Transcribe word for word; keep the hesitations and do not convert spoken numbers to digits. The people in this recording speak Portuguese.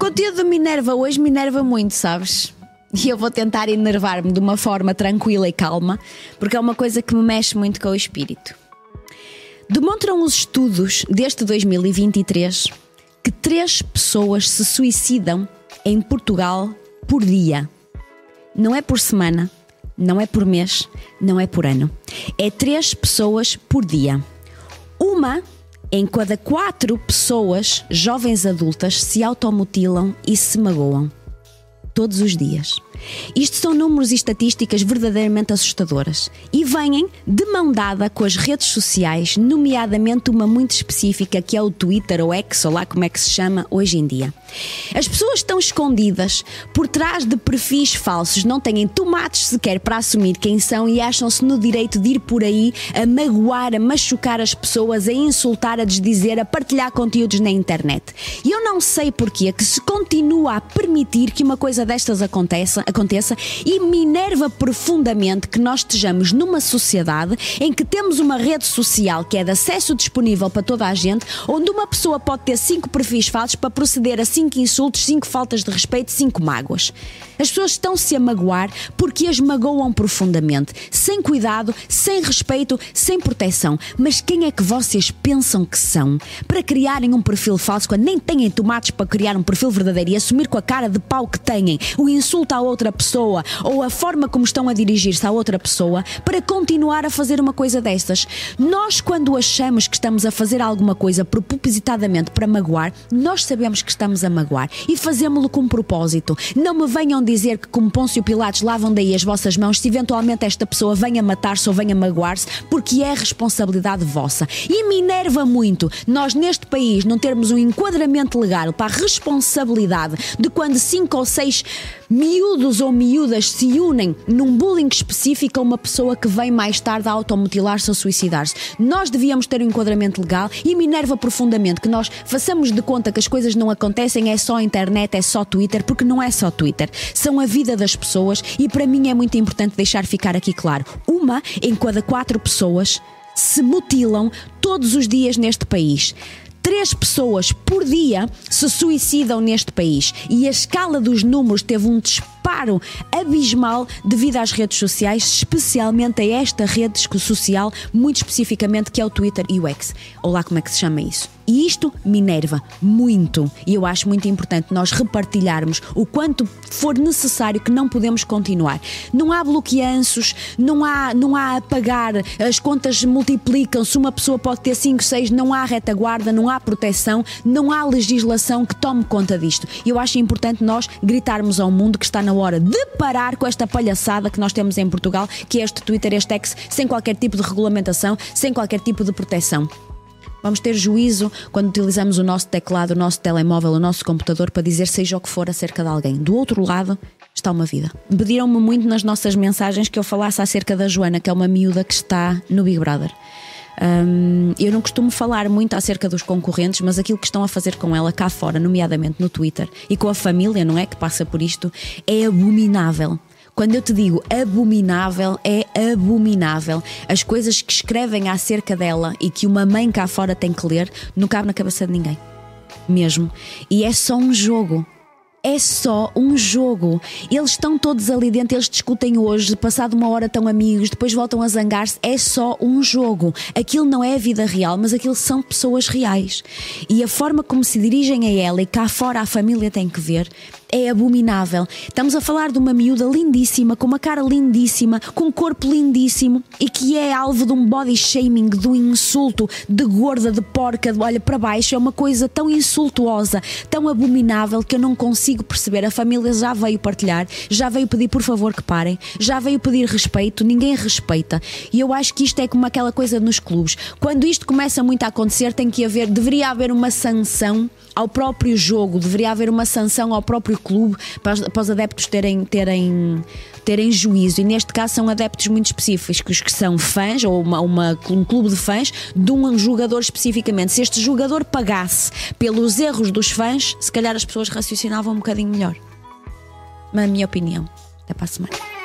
conteúdo do Minerva hoje me enerva muito, sabes? E eu vou tentar enervar-me de uma forma tranquila e calma, porque é uma coisa que me mexe muito com o espírito. Demonstram os estudos deste dois mil e vinte e três que três pessoas se suicidam em Portugal por dia. Não é por semana, não é por mês, não é por ano. É três pessoas por dia. Uma em cada quatro pessoas, jovens adultas, se automutilam e se magoam. Todos os dias. Isto são números e estatísticas verdadeiramente assustadoras e vêm de mão dada com as redes sociais, nomeadamente uma muito específica que é o Twitter ou X, ou lá como é que se chama hoje em dia. As pessoas estão escondidas por trás de perfis falsos, não têm tomates sequer para assumir quem são e acham-se no direito de ir por aí a magoar, a machucar as pessoas, a insultar, a desdizer, a partilhar conteúdos na internet. E eu não sei porquê que se continua a permitir que uma coisa destas aconteça, aconteça e me enerva profundamente que nós estejamos numa sociedade em que temos uma rede social que é de acesso disponível para toda a gente, onde uma pessoa pode ter cinco perfis falsos para proceder a cinco insultos, cinco faltas de respeito, cinco mágoas. As pessoas estão-se a magoar porque as magoam profundamente, sem cuidado, sem respeito, sem proteção. Mas quem é que vocês pensam que são para criarem um perfil falso quando nem têm tomates para criar um perfil verdadeiro e assumir com a cara de pau que têm o insulto à outra pessoa ou a forma como estão a dirigir-se à outra pessoa para continuar a fazer uma coisa destas? Nós, quando achamos que estamos a fazer alguma coisa propositadamente para magoar, nós sabemos que estamos a magoar e fazemos-lo com propósito. Não me venham dizer que, como Pôncio Pilatos, lavam daí as vossas mãos se eventualmente esta pessoa venha matar-se ou venha magoar-se, porque é responsabilidade vossa. E me enerva muito nós neste país não termos um enquadramento legal para a responsabilidade de quando cinco ou seis miúdos ou miúdas se unem num bullying específico a uma pessoa que vem mais tarde a automutilar-se ou suicidar-se. Nós devíamos ter um enquadramento legal e me enerva profundamente que nós façamos de conta que as coisas não acontecem, é só internet, é só Twitter, porque não é só Twitter. São a vida das pessoas e para mim é muito importante deixar ficar aqui claro. Uma em cada quatro pessoas se mutilam todos os dias neste país. Três pessoas por dia se suicidam neste país e a escala dos números teve um disparo abismal devido às redes sociais, especialmente a esta rede social, muito especificamente, que é o Twitter e o X, ou lá como é que se chama isso. E isto me enerva muito e eu acho muito importante nós repartilharmos o quanto for necessário, que não podemos continuar. Não há bloqueanços, não há, não há apagar, as contas multiplicam-se, uma pessoa pode ter cinco, seis, não há retaguarda, não há proteção, não há legislação que tome conta disto. E eu acho importante nós gritarmos ao mundo que está na hora de parar com esta palhaçada que nós temos em Portugal, que é este Twitter, este X, sem qualquer tipo de regulamentação, sem qualquer tipo de proteção. Vamos ter juízo quando utilizamos o nosso teclado, o nosso telemóvel, o nosso computador para dizer seja o que for acerca de alguém. Do outro lado está uma vida. Pediram-me muito nas nossas mensagens que eu falasse acerca da Joana, que é uma miúda que está no Big Brother. Um, eu não costumo falar muito acerca dos concorrentes, mas aquilo que estão a fazer com ela cá fora, nomeadamente no Twitter, e com a família, não é, que passa por isto, é abominável. Quando eu te digo abominável, é abominável. As coisas que escrevem acerca dela e que uma mãe cá fora tem que ler, não cabe na cabeça de ninguém. Mesmo. E é só um jogo. É só um jogo. Eles estão todos ali dentro, eles discutem hoje, passado uma hora estão amigos, depois voltam a zangar-se. É só um jogo. Aquilo não é a vida real, mas aquilo são pessoas reais. E a forma como se dirigem a ela e cá fora a família tem que ver é abominável. Estamos a falar de uma miúda lindíssima, com uma cara lindíssima, com um corpo lindíssimo e que é alvo de um body shaming, de um insulto, de gorda, de porca, de olha para baixo. É uma coisa tão insultuosa, tão abominável que eu não consigo perceber. A família já veio partilhar, já veio pedir por favor que parem, já veio pedir respeito, ninguém respeita. E eu acho que isto é como aquela coisa nos clubes. Quando isto começa muito a acontecer, tem que haver, deveria haver uma sanção ao próprio jogo, deveria haver uma sanção ao próprio clube para, para os adeptos terem, terem, terem juízo. E neste caso são adeptos muito específicos que são fãs, ou uma, uma, um clube de fãs de um jogador especificamente. Se este jogador pagasse pelos erros dos fãs, se calhar as pessoas raciocinavam um bocadinho melhor. Mas a minha opinião. Até para a semana.